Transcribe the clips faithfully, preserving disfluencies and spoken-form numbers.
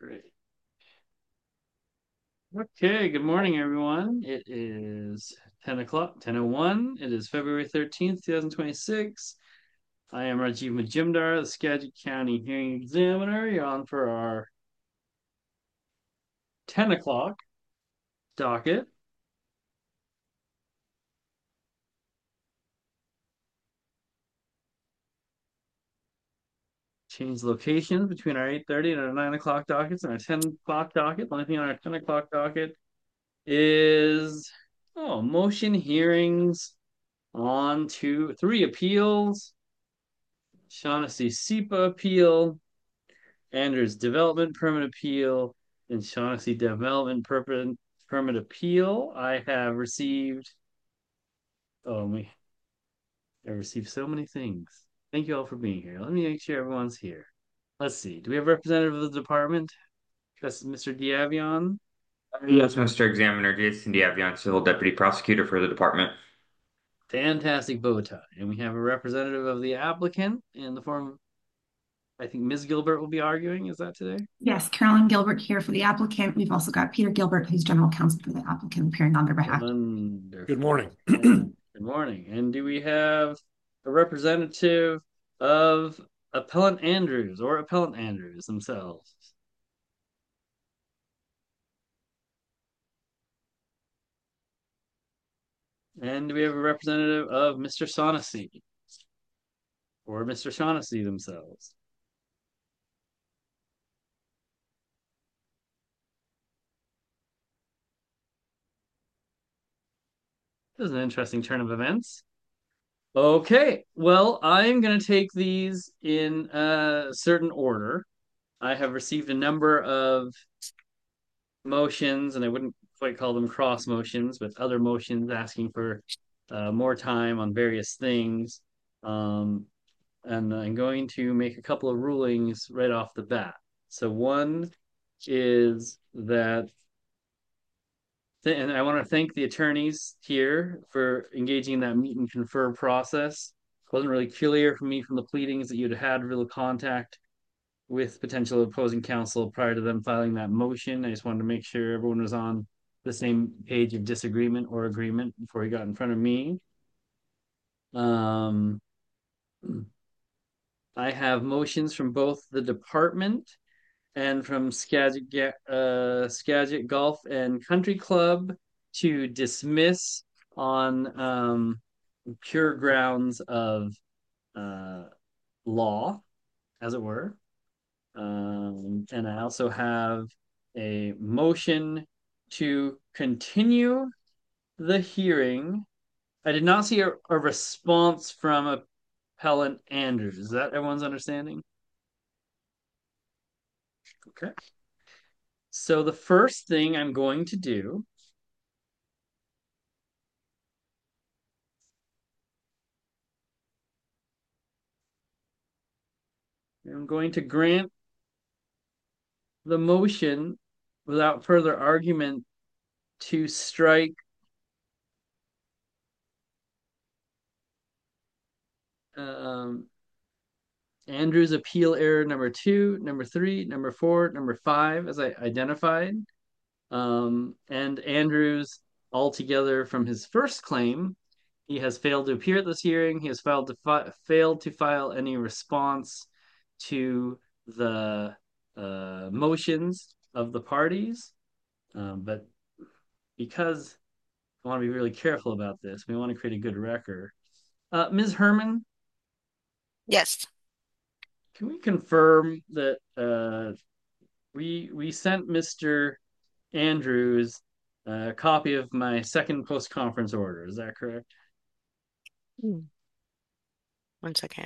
Great. Okay, good morning, everyone. It is ten o'clock, ten oh one. It is February thirteenth, twenty twenty-six. I am Rajiv Majumdar, the Skagit County Hearing Examiner. You're on for our ten o'clock docket. Change locations between our eight thirty and our nine o'clock dockets and our ten o'clock docket. The only thing on our ten o'clock docket is, oh, motion hearings on two, three appeals. Shaughnessy SEPA appeal, Andrews Development Permit Appeal, and Shaughnessy Development Permit, Permit Appeal. I have received, oh, we have received so many things. Thank you all for being here. Let me make sure everyone's here. Let's see. Do we have a representative of the department? That's Mister Diavion. Yes, Mister Examiner, Jason Diavion, Civil Deputy Prosecutor for the department. Fantastic bow tie. And we have a representative of the applicant in the form, I think Miz Gilbert will be arguing. Is that today? Yes, Carolyn Gilbert here for the applicant. We've also got Peter Gilbert, who's general counsel for the applicant, appearing on their behalf. Wonderful. Good morning. And good morning. And do we have a representative of Appellant Andrews or Appellant Andrews themselves? And do we have a representative of Mister Shaughnessy or Mister Shaughnessy themselves? This is an interesting turn of events. Okay, well, I'm going to take these in a certain order. I have received a number of motions, and I wouldn't quite call them cross motions, but other motions asking for uh, more time on various things. Um, and I'm going to make a couple of rulings right off the bat. So one is that, and I want to thank the attorneys here for engaging in that meet and confer process. It wasn't really clear for me from the pleadings that you'd had real contact with potential opposing counsel prior to them filing that motion. I just wanted to make sure everyone was on the same page of disagreement or agreement before he got in front of me. Um, I have motions from both the department and from Skagit, uh, Skagit Golf and Country Club to dismiss on um, pure grounds of uh, law, as it were. Um, and I also have a motion to continue the hearing. I did not see a, a response from Appellant Andrews. Is that everyone's understanding? Okay. So the first thing I'm going to do, I'm going to grant the motion without further argument to strike um, Andrew's appeal error number two, number three, number four, number five, as I identified. Um, and Andrews, altogether from his first claim, he has failed to appear at this hearing. He has failed to fi- failed to file any response to the uh, motions of the parties. Um, but because I want to be really careful about this, we want to create a good record. Uh, Miz Herman, Yes. can we confirm that uh, we we sent Mister Andrews a copy of my second post conference order? Is that correct? Hmm. One second.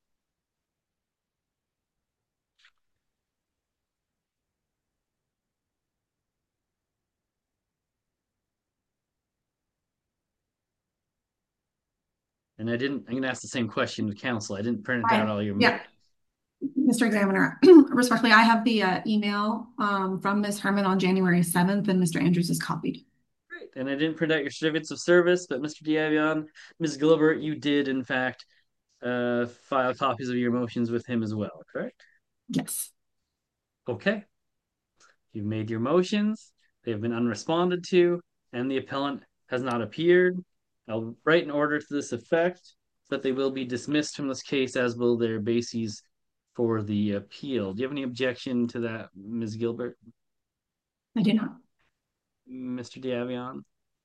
And I didn't. I'm going to ask the same question to counsel. I didn't print out I, all your. yeah, Mister Examiner, respectfully, I have the uh, email um, from Miz Herman on January seventh, and Mister Andrews is copied. Great. And I didn't print out your certificates of service, but Mister Diavion, Miz Gilbert, you did in fact uh, file copies of your motions with him as well, correct? Yes. Okay. You've made your motions, they have been unresponded to, and the appellant has not appeared. I'll write an order to this effect that they will be dismissed from this case, as will their bases for the appeal. Do you have any objection to that, Miz Gilbert? I do not. Mister Diavion?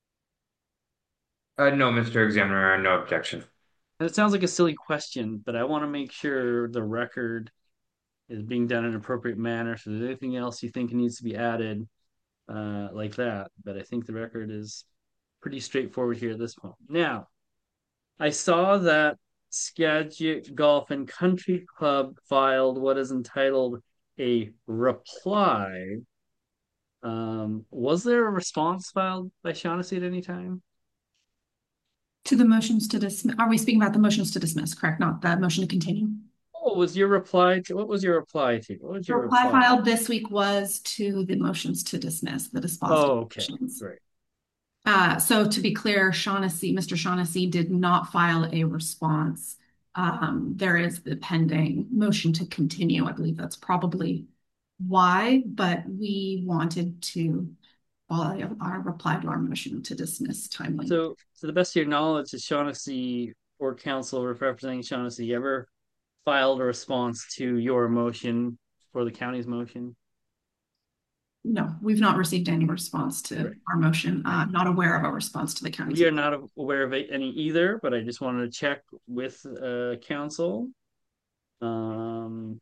Uh, no, Mister Examiner, no objection. And it sounds like a silly question, but I want to make sure the record is being done in an appropriate manner. So if there's anything else you think needs to be added, uh, like that. But I think the record is pretty straightforward here at this point. Now, I saw that Skagit Golf and Country Club filed what is entitled a reply. Um, was there a response filed by Shaughnessy at any time? To the motions to dismiss, are we speaking about the motions to dismiss, correct? Not the motion to continue? What was your reply to? What was your reply to? What was The your reply reply? filed this week was to the motions to dismiss, the dispositive Oh, okay, motions. great. Uh, so to be clear, Shaughnessy, Mister Shaughnessy did not file a response. Um, there is the pending motion to continue. I believe that's probably why, but we wanted to follow our reply to our motion to dismiss timely. So, to the best of your knowledge, has Shaughnessy or counsel representing Shaughnessy ever filed a response to your motion or the county's motion? No, we've not received any response to Right. our motion. Uh, not aware of a response to the county's. We are not aware of any either, but I just wanted to check with uh, counsel. Um,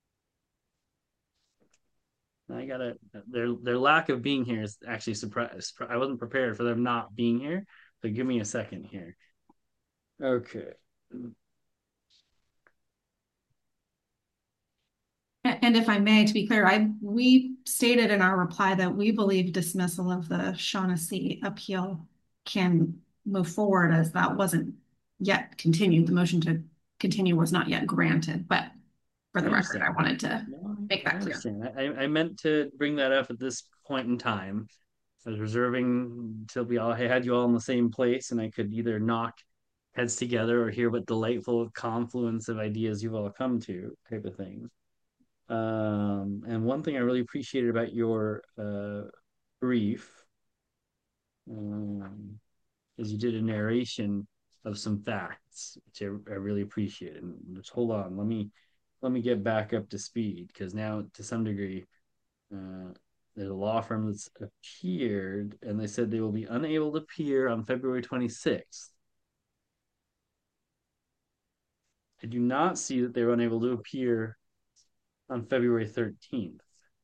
I gotta their their lack of being here is actually surprised. I wasn't prepared for them not being here. So give me a second here. Okay. And if I may, to be clear, I we stated in our reply that we believe dismissal of the Shaughnessy appeal can move forward, as that wasn't yet continued. The motion to continue was not yet granted, but for the I record, I understand. wanted to No, make I that clear. understand. I, I meant to bring that up at this point in time. I was reserving until we all had you all in the same place, and I could either knock heads together or hear what delightful confluence of ideas you've all come to, type of thing. Um, and one thing I really appreciated about your uh, brief um, is you did a narration of some facts, which I, I really appreciated. And just hold on, let me let me get back up to speed, because now to some degree uh, there's a law firm that's appeared, and they said they will be unable to appear on February twenty-sixth. I do not see that they were unable to appear on February thirteenth.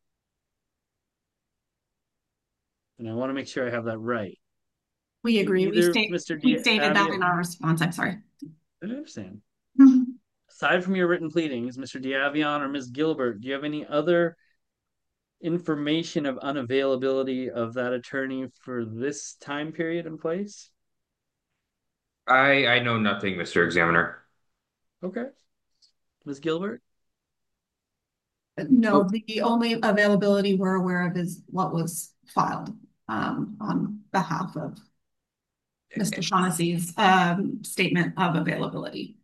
And I want to make sure I have that right. We agree. We Either state Mister we stated that Diavio, in our response. I'm sorry. I understand. Mhm. Aside from your written pleadings, Mister Diavion or Miz Gilbert, do you have any other information of unavailability of that attorney for this time period in place? I I know nothing, Mister Examiner. Okay. Miz Gilbert? No, Oh, the only availability we're aware of is what was filed um, on behalf of Mister Shaughnessy's um, statement of availability.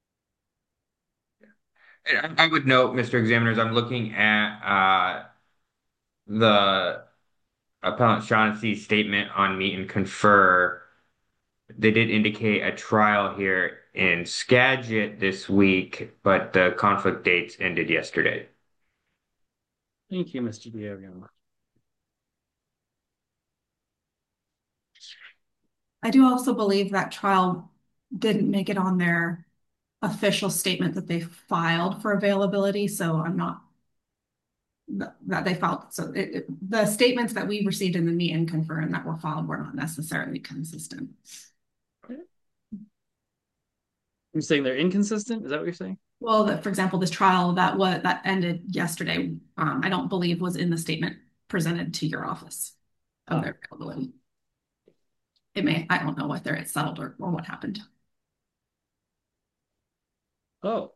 I, I would note, Mister Examiners, I'm looking at uh, the appellant Shaughnessy's statement on meet and confer. They did indicate a trial here in Skagit this week, but the conflict dates ended yesterday. Thank you, Mister Diavion. I do also believe that trial didn't make it on their official statement that they filed for availability, so I'm not that they filed. So it, it, the statements that we received in the meet and confer and that were filed were not necessarily consistent. You're saying they're inconsistent? Is that what you're saying? Well, that, for example, this trial that what that ended yesterday, um, I don't believe was in the statement presented to your office of Ah. their availability. It may, I don't know whether it's settled or, or what happened. Oh.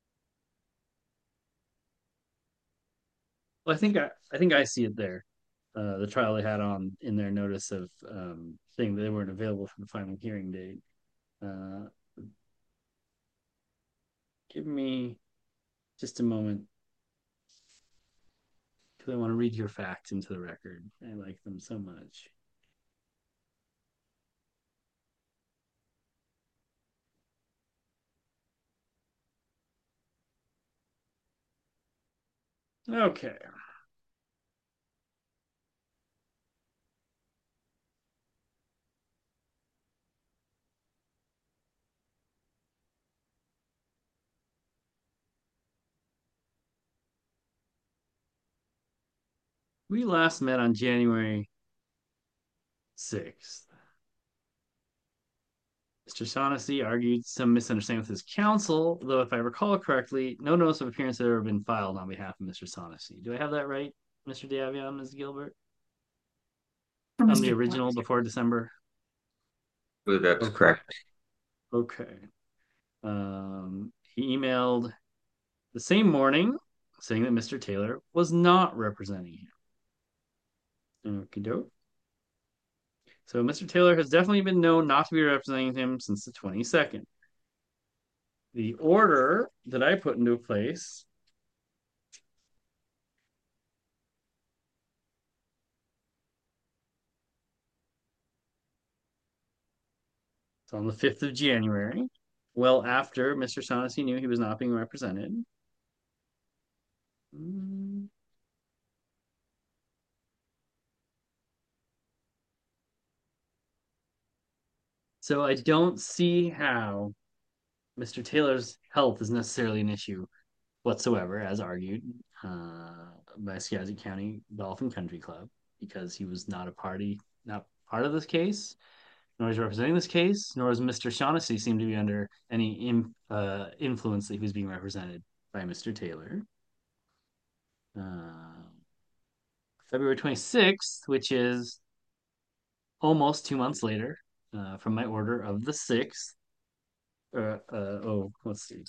Well, I think I, I think I see it there. uh, the trial they had on in their notice of um, saying that they weren't available for the final hearing date. Uh, give me just a moment because I want to read your facts into the record. I like them so much. Okay. We last met on January sixth. Mister Shaughnessy argued some misunderstanding with his counsel, though if I recall correctly, no notice of appearance had ever been filed on behalf of Mister Shaughnessy. Do I have that right, Mister Diavion, Miz Gilbert? For On the Mister Taylor. original before December? I believe that's Okay. correct. Okay. Um, he emailed the same morning saying that Mister Taylor was not representing him. Okie doke. So Mister Taylor has definitely been known not to be representing him since the twenty-second. The order that I put into place is on the fifth of January, well after Mister Shaughnessy knew he was not being represented. Mm. So I don't see how Mister Taylor's health is necessarily an issue whatsoever, as argued uh, by Skagit County Golf and Country Club, because he was not a party, not part of this case, nor is representing this case, nor is Mister Shaughnessy seem to be under any in, uh, influence that he was being represented by Mister Taylor. Uh, February twenty-sixth, which is almost two months later uh, from my order of the sixth. Uh, uh, oh, let's see.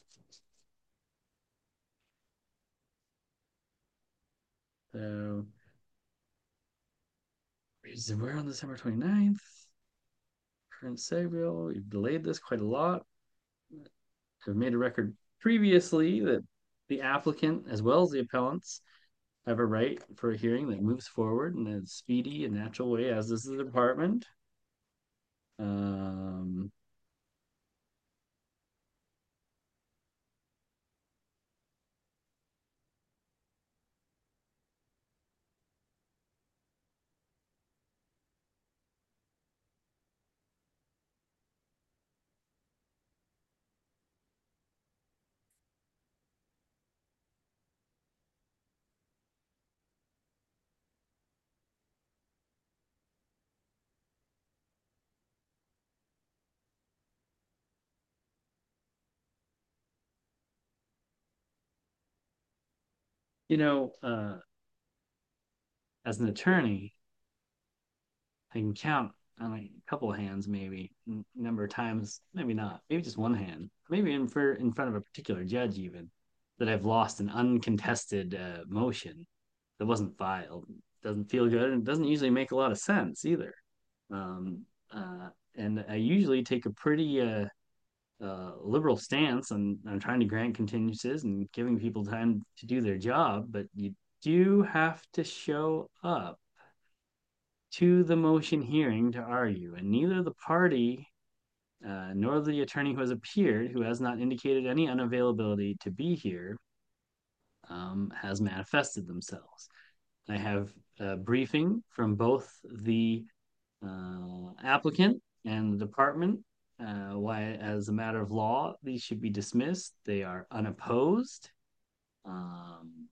So, we're on December twenty-ninth. Current sale, we've delayed this quite a lot. I've made a record previously that the applicant, as well as the appellants, have a right for a hearing that moves forward in a speedy and natural way, as does the department. Um, you know, uh, as an attorney, I can count on a couple of hands, maybe n- number of times, maybe not, maybe just one hand, maybe in for in front of a particular judge, even that I've lost an uncontested uh, motion that wasn't filed. Doesn't feel good, and it doesn't usually make a lot of sense either. Um, uh, and I usually take a pretty uh, uh, liberal stance on, on trying to grant continuances and giving people time to do their job, but you do have to show up to the motion hearing to argue, and neither the party uh, nor the attorney who has appeared, who has not indicated any unavailability to be here, um, has manifested themselves. I have a briefing from both the uh, applicant and the department uh, why, as a matter of law, these should be dismissed. They are unopposed. Um,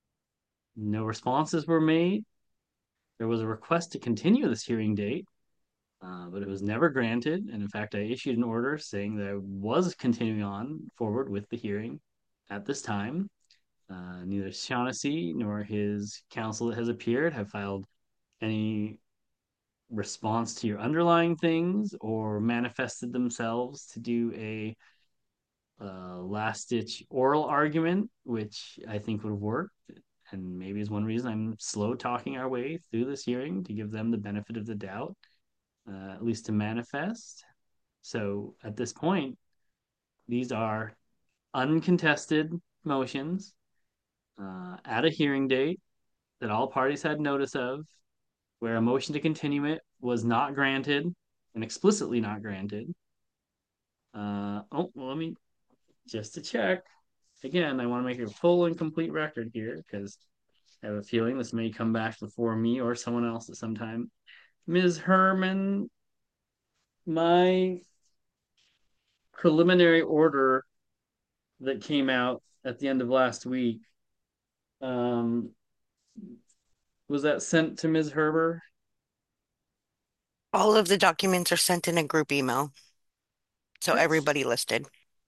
no responses were made. There was a request to continue this hearing date, uh, but it was never granted. And in fact, I issued an order saying that I was continuing on forward with the hearing at this time. Uh, neither Shaughnessy nor his counsel that has appeared have filed any response to your underlying things or manifested themselves to do a uh, last ditch oral argument, which I think would have worked and maybe is one reason I'm slow talking our way through this hearing to give them the benefit of the doubt, uh, at least to manifest. So at this point, these are uncontested motions uh, at a hearing date that all parties had notice of, where a motion to continue it was not granted and explicitly not granted. Uh, oh, well, let me just to check. Again, I want to make a full and complete record here because I have a feeling this may come back before me or someone else at some time. Miz Herman, my preliminary order that came out at the end of last week, um, was that sent to Miz Herber? All of the documents are sent in a group email, so everybody listed.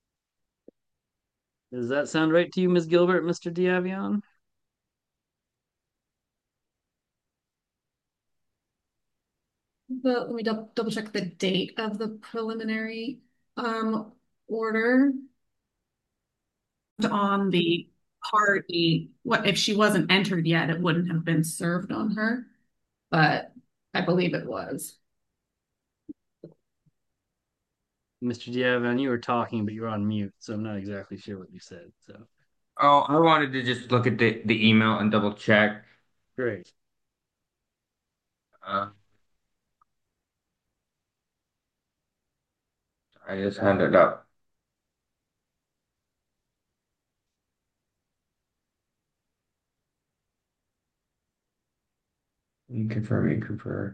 Does that sound right to you, Miz Gilbert, Mister Diavion? The, let me double, double check the date of the preliminary um, order on the party. What if she wasn't entered yet? It wouldn't have been served on her, but I believe it was. Mister Diavion, you were talking, but you were on mute, so I'm not exactly sure what you said. So Oh, I wanted to just look at the, the email and double check. great. Uh, I just had it up. You confirm, you confirm.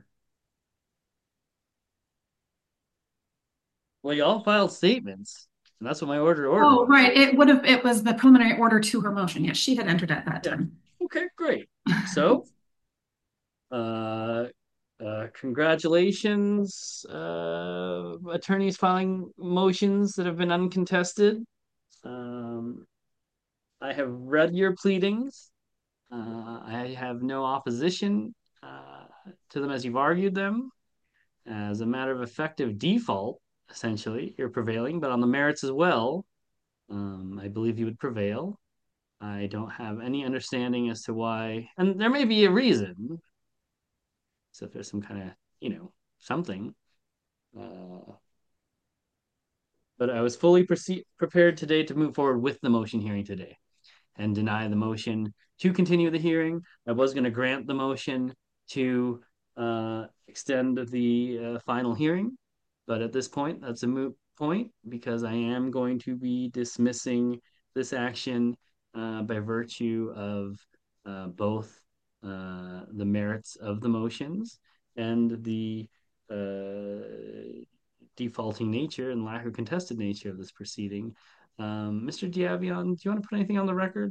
Well, y'all filed statements, and that's what my order order Oh, was. right. It would have, it was the preliminary order to her motion. Yes, she had entered at that Yeah. time. Okay, great. So, uh, uh, congratulations, uh, attorneys filing motions that have been uncontested. Um, I have read your pleadings. Uh, I have no opposition uh, to them as you've argued them. As a matter of effective default, essentially, you're prevailing, but on the merits as well, um, I believe you would prevail. I don't have any understanding as to why, and there may be a reason. So if there's some kind of, you know, something. Uh, but I was fully proce- prepared today to move forward with the motion hearing today and deny the motion to continue the hearing. I was going to grant the motion to uh, extend the uh, final hearing, but at this point, that's a moot point because I am going to be dismissing this action uh, by virtue of uh, both uh, the merits of the motions and the uh, defaulting nature and lack of contested nature of this proceeding. Um, Mister Diavion, do you want to put anything on the record?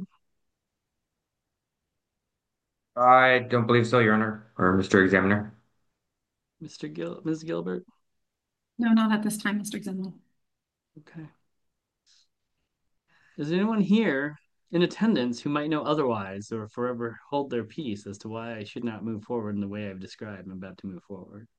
I don't believe so, Your Honor, or Mister Examiner. Mister Gil, Miz Gilbert? No, not at this time, Mister Examiner. Okay. Is there anyone here in attendance who might know otherwise or forever hold their peace as to why I should not move forward in the way I've described I'm about to move forward?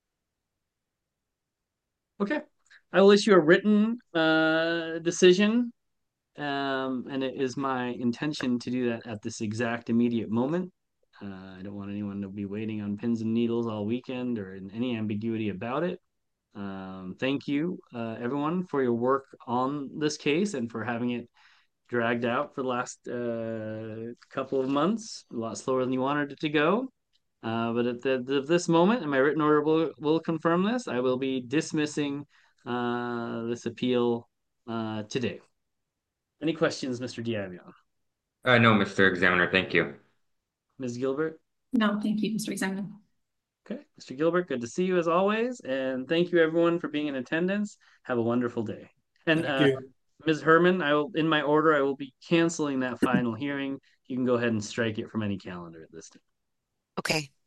Okay. I will issue a written uh, decision, um, and it is my intention to do that at this exact immediate moment. Uh, I don't want anyone to be waiting on pins and needles all weekend or in any ambiguity about it. Um, thank you, uh, everyone, for your work on this case and for having it dragged out for the last uh, couple of months, a lot slower than you wanted it to go. Uh, but at the, the, this moment, and my written order will, will confirm this, I will be dismissing uh, this appeal uh, today. Any questions, Mister Diavion? Uh, no, Mister Examiner, thank you. Miz Gilbert? No, thank you, Mister Examiner. Okay, Mister Gilbert, good to see you as always. And thank you, everyone, for being in attendance. Have a wonderful day. And Thank uh, you. Miz Herman, I will, in my order, I will be canceling that final hearing. You can go ahead and strike it from any calendar at this time. Okay.